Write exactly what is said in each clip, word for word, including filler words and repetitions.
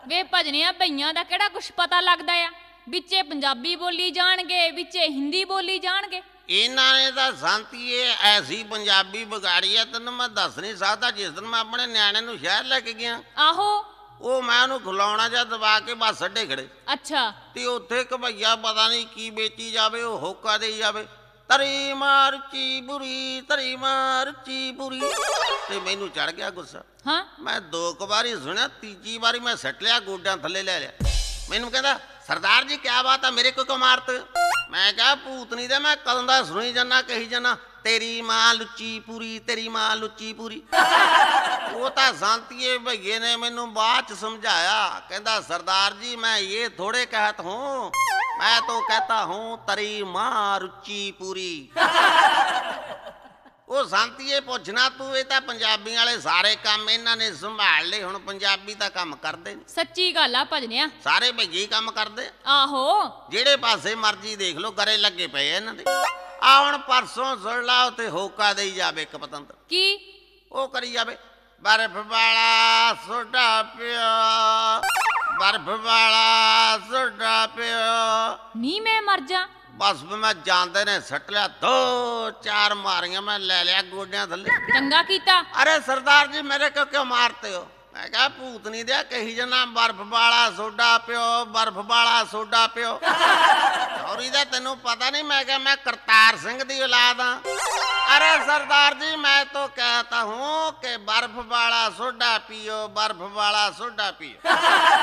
ਵੇ ਭਜਨਿਆ ਭਈਆਂ ਦਾ ਕਿਹੜਾ ਕੁਛ ਪਤਾ ਲੱਗਦਾ ਆ। ਵਿੱਚੇ ਪੰਜਾਬੀ ਬੋਲੀ ਜਾਣਗੇ, ਵਿੱਚੇ ਹਿੰਦੀ ਬੋਲੀ ਜਾਣਗੇ। ਇਹਨਾਂ ਨੇ ਤਾਂ ਸੰਤੀਏ ਐਸੀ ਪੰਜਾਬੀ ਵਿਗਾੜੀ ਆ, ਤੈਨੂੰ ਮੈਂ ਦੱਸ ਨਹੀਂ ਸਕਦਾ। ਜਿਸ ਦਿਨ ਮੈਂ ਆਪਣੇ ਨਿਆਣੇ ਨੂੰ ਸ਼ਹਿਰ ਲੈ ਕੇ ਗਿਆ, ਆਹੋ, ਉਹ ਮੈਂ ਉਹਨੂੰ ਖਿਲਾਉਣਾ ਜਾਂ ਦਬਾ ਕੇ ਬੱਸ ਅੱਡੇ ਖੜੇ। ਅੱਛਾ। ਤੇ ਉੱਥੇ ਇੱਕ ਭਈਆ ਪਤਾ ਨਹੀਂ ਕੀ ਵੇਚੀ ਜਾਵੇ, ਉਹ ਹੋਕਾ ਦੇਈ ਜਾਵੇ, ਤਰੀ ਮਾਰਚੀ ਬੁਰੀ, ਤਰੀ ਮਾਰਚੀ ਬੁਰੀ। ਤੇ ਮੈਨੂੰ ਚੜ ਗਿਆ ਗੁੱਸਾ। ਹਾਂ, ਮੈਂ ਦੋ ਕੁ ਵਾਰੀ ਸੁਣਿਆ, ਤੀਜੀ ਵਾਰੀ ਮੈਂ ਸੱਟ ਲਿਆ, ਗੋਡਿਆਂ ਥੱਲੇ ਲੈ ਲਿਆ। ਮੈਨੂੰ ਕਹਿੰਦਾ ਸਰਦਾਰ ਜੀ ਕਿਆ ਬਾਤ ਆ, ਮੇਰੇ ਕੋ ਕਿਉਂ ਮਾਰਤੇ? ਮੈਂ ਕਿਹਾ ਭੂਤਨੀ ਦੇ ਮੈਂ ਕਦੋਂ ਦਾ ਸੁਣੀ ਜਾਨਾ, ਕਹੀ ਜਾਨਾ ਤੇਰੀ ਮਾਂ ਲੁੱਚੀ ਪੂਰੀ, ਤੇਰੀ ਮਾਂ ਲੁੱਚੀ ਪੂਰੀ। ਉਹ ਤਾਂ ਸੰਤੀਏ ਭਈਏ ਨੇ ਮੈਨੂੰ ਬਾਅਦ ਚ ਸਮਝਾਇਆ, ਕਹਿੰਦਾ ਸਰਦਾਰ जी मैं ये थोड़े कहत हूँ, मैं तो कहता हूँ तरी माँ रुचि पूरी। ਉਹ ਸੰਤੀਏ ਪੁੱਛਣਾ ਤੂੰ, ਇਹ ਤਾਂ ਪੰਜਾਬੀ ਵਾਲੇ ਸਾਰੇ ਕੰਮ ਇਹਨਾਂ ਨੇ ਸੰਭਾਲ ਲਏ। ਹੁਣ ਪੰਜਾਬੀ ਤਾਂ ਕੰਮ ਕਰਦੇ ਨੇ। ਸੱਚੀ ਗੱਲ ਆ ਭਜਨਿਆ, ਸਾਰੇ ਭਈਏ ਕੰਮ ਕਰਦੇ। ਆਹੋ, ਜਿਹੜੇ ਪਾਸੇ ਮਰਜ਼ੀ ਦੇਖ ਲਓ, ਗਰੇ ਲੱਗੇ ਪਏ ਇਹਨਾਂ ਦੇ। ਆ ਹੁਣ ਪਰਸੋਂ ਸੁਣ ਲਾ, ਉੱਥੇ ਹੋਕਾ ਦੇਈ ਜਾਵੇ ਇੱਕ ਪਤੰਦਰ। ਕੀ? ਉਹ ਕਰੀ ਜਾਵੇ ਬਰਫ ਵਾਲਾ ਸੋਡਾ ਪਿਆ, ਬਰਫ ਵਾਲਾ ਸੋਡਾ ਪਿਆ। ਨੀ ਮੈਂ ਮਰ ਜਾ। ਬਸ ਮੈਂ ਜਾਂਦੇ ਨੇ ਸੱਟ ਲਿਆ, ਦੋ ਚਾਰ ਮਾਰੀਆਂ ਮੈਂ ਲੈ ਲਿਆ ਗੋਡਿਆਂ ਥੱਲੇ। ਚੰਗਾ ਕੀਤਾ। ਅਰੇ ਸਰਦਾਰ ਜੀ ਮੇਰੇ ਕੋ ਕਿਉਂ ਮਾਰਤੇ ਹੋ? ਮੈਂ ਕਿਹਾ ਭੂਤਨੀ ਦਿਆ ਕਹੀ ਜਨਾ ਬਰਫ ਵਾਲਾ ਸੋਡਾ ਪਿਓ, ਬਰਫ ਵਾਲਾ ਸੋਡਾ ਪਿਓ। ਸੌਰੀ ਦਾ ਤੈਨੂੰ ਪਤਾ ਨਹੀਂ? ਮੈਂ ਕਿਹਾ ਮੈਂ ਕਰਤਾਰ ਸਿੰਘ ਦੀ ਔਲਾਦ ਆ। अरे सरदार जी मैं तो कहता हूँ कि बर्फ वाला सोडा पियो, बर्फ वाला सोडा पियो।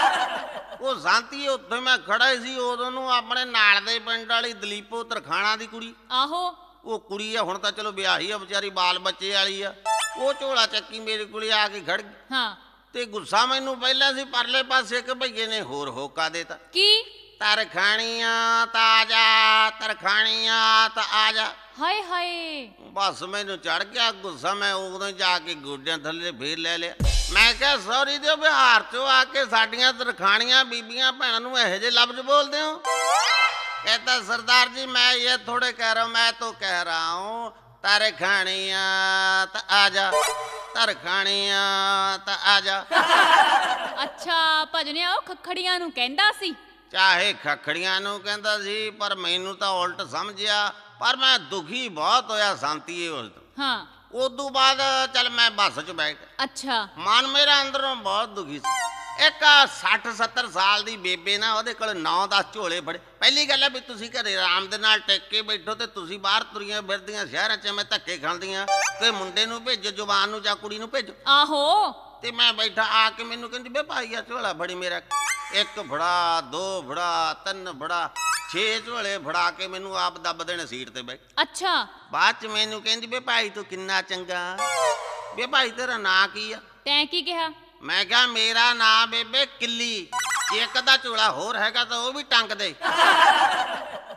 ਉਹ ਸ਼ਾਂਤੀ ਉੱਥੇ ਮੈਂ ਖੜਾ ਸੀ ਉਦੋਂ ਨੂੰ, ਆਪਣੇ ਨਾਲ ਦੇ ਪਿੰਡ ਵਾਲੀ ਦਲੀਪੋ ਤਰਖਾਣਾ ਦੀ ਕੁੜੀ। ਆਹੋ, ਉਹ ਕੁੜੀ ਆ ਹੁਣ ਤਾਂ ਚਲੋ ਵਿਆਹੀ ਆ ਵਿਚਾਰੀ, ਬਾਲ ਬੱਚੇ ਵਾਲੀ ਆ। ਉਹ ਝੋਲਾ ਚੱਕੀ ਮੇਰੇ ਕੋਲੇ ਆ ਕੇ ਖੜ ਗਈ। ਹਾਂ, ਤੇ ਗੁੱਸਾ ਮੈਨੂੰ ਪਹਿਲਾਂ ਸੀ, ਪਰਲੇ ਪਾਸੇ ਇੱਕ ਭਈਏ ਨੇ ਹੋਰ ਹੋਕਾ ਦੇਤਾ। ਕੀ? ਤਰਖਾਣੀਆਂ ਤਾਂ ਆ ਜਾ, ਤਰਖਾਣੀਆਂ ਤਾਂ ਆ ਜਾ। ਹਾਏ ਹਾਏ, ਬਸ ਮੈਨੂੰ ਚੜ ਗਿਆ ਗੁੱਸਾ। ਮੈਂ ਉਦੋਂ ਜਾ ਕੇ ਗੋਡਿਆਂ ਥੱਲੇ ਫੇਰ ਲੈ ਲਿਆ। ਮੈਂ ਕਿਹਾ ਸੌਰੀ ਦਿਓ, ਬਿਹਾਰ ਚੋਂ ਆ ਕੇ ਸਾਡੀਆਂ ਤਰਖਾਣੀਆਂ ਬੀਬੀਆਂ ਭੈਣਾਂ ਨੂੰ ਇਹੋ ਜਿਹੇ ਲਫ਼ਜ਼ ਬੋਲਦੇ ਹੋ? कहता सरदार जी मैं ये थोड़े कह रहा हूँ, मैं तो कह रहा हूँ तरखानिया तो आजा, तरखानिया तो आजा। अच्छा भजनिया ਉਹ ਖਖੜੀਆਂ ਨੂੰ ਕਹਿੰਦਾ ਸੀ। ਚਾਹੇ ਖਖੜੀਆਂ ਨੂੰ ਕਹਿੰਦਾ ਸੀ, ਪਰ ਮੈਨੂੰ ਤਾਂ ਉਲਟ ਸਮਝਿਆ। ਪਰ ਮੈਂ ਦੁਖੀ ਬਹੁਤ ਹੋਇਆ ਸ਼ਾਂਤੀਏ ਉਸ ਤੋਂ। ਹਾਂ, ਉਦੋਂ ਬਾਅਦ ਚੱਲ ਮੈਂ ਬੱਸ 'ਚ ਬੈਠ ਗਿਆ। ਅੱਛਾ। ਮਨ ਮੇਰਾ ਅੰਦਰੋਂ ਬਹੁਤ ਦੁਖੀ ਸੀ। ਇੱਕ ਸੱਠ ਸੱਤਰ ਸਾਲ ਦੀ ਬੇਬੇ ਨਾ, ਉਹਦੇ ਕੋਲ ਨੌ ਦਸ ਝੋਲੇ ਫੜੇ। ਪਹਿਲੀ ਗੱਲ ਹੈ ਵੀ ਤੁਸੀਂ ਘਰੇ ਆਰਾਮ ਦੇ ਨਾਲ ਟਿਕ ਕੇ ਬੈਠੋ, ਤੇ ਤੁਸੀਂ ਬਾਹਰ ਤੁਰੀਆਂ ਫਿਰਦੀਆਂ ਸ਼ਹਿਰਾਂ 'ਚ ਮੈਂ ਧੱਕੇ ਖਾਂਦੀਆਂ ਕਿ ਮੁੰਡੇ ਨੂੰ ਭੇਜੋ, ਜਵਾਨ ਨੂੰ ਜਾਂ ਕੁੜੀ ਨੂੰ ਭੇਜੋ। ਆਹੋ, ਤੇ ਮੈਂ ਬੈਠਾ, ਆ ਕੇ ਮੈਨੂੰ ਕਹਿੰਦੀ ਬੇ ਭਾਈ ਆ ਝੋਲਾ ਫੜੀ ਮੇਰਾ। ਇੱਕ ਫੜਾ, ਦੋ ਫੜਾ, ਤਿੰਨ ਫੜਾ, ਛੇ ਝੋਲੇ ਫੜਾ ਕੇ ਮੈਨੂੰ ਆਪ ਦੱਬ ਦੇਣੇ ਸੀਟ ਤੇ ਬੈਠ। ਅੱਛਾ। ਬਾਅਦ 'ਚ ਮੈਨੂੰ ਕਹਿੰਦੀ ਬੇ ਭਾਈ ਤੂੰ ਕਿੰਨਾ ਚੰਗਾ। ਬੇ ਭਾਈ ਤੇਰਾ ਨਾਂ ਕੀ ਆ? ਤੈਂ ਕੀ ਕਿਹਾ? ਮੈਂ ਕਿਹਾ ਮੇਰਾ ਨਾਂ ਬੇਬੇ ਕਿੱਲੀ, ਜੇ ਇੱਕ ਅੱਧਾ ਝੋਲਾ ਹੋਰ ਹੈਗਾ ਤਾਂ ਉਹ ਵੀ ਟੰਗ ਦੇ।